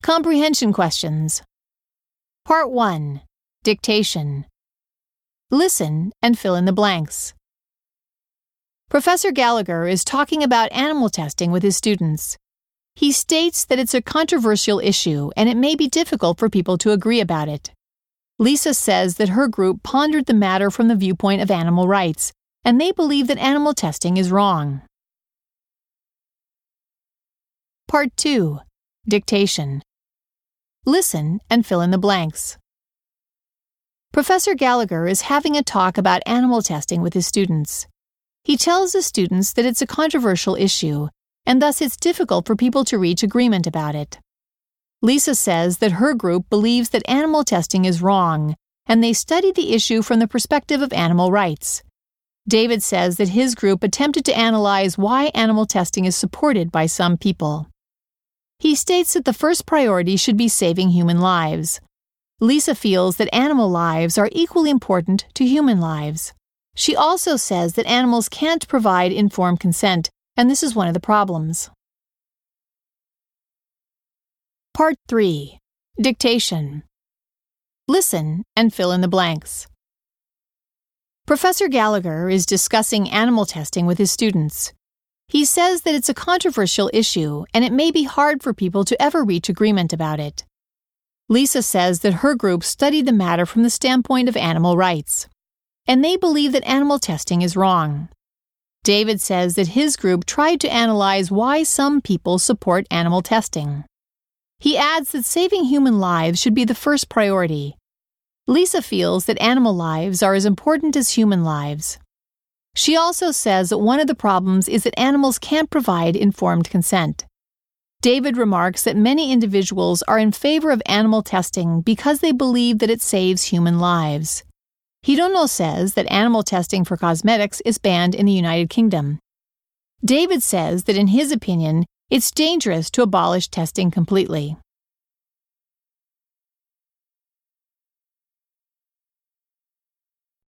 Comprehension questions. Part 1. Dictation. Listen and fill in the blanks. Professor Gallagher is talking about animal testing with his students. He states that it's a controversial issue and it may be difficult for people to agree about it. Lisa says that her group pondered the matter from the viewpoint of animal rights, and they believe that animal testing is wrong. Part 2. Dictation. Listen and fill in the blanks. Professor Gallagher is having a talk about animal testing with his students. He tells the students that it's a controversial issue, and thus it's difficult for people to reach agreement about it. Lisa says that her group believes that animal testing is wrong, and they studied the issue from the perspective of animal rights. David says that his group attempted to analyze why animal testing is supported by some people. He states that the first priority should be saving human lives. Lisa feels that animal lives are equally important to human lives. She also says that animals can't provide informed consent, and this is one of the problems. Part 3. Dictation. Listen and fill in the blanks. Professor Gallagher is discussing animal testing with his students. He says that it's a controversial issue and it may be hard for people to ever reach agreement about it. Lisa says that her group studied the matter from the standpoint of animal rights, and they believe that animal testing is wrong. David says that his group tried to analyze why some people support animal testing. He adds that saving human lives should be the first priority. Lisa feels that animal lives are as important as human lives. She also says that one of the problems is that animals can't provide informed consent. David remarks that many individuals are in favor of animal testing because they believe that it saves human lives. Hirono says that animal testing for cosmetics is banned in the United Kingdom. David says that in his opinion, it's dangerous to abolish testing completely.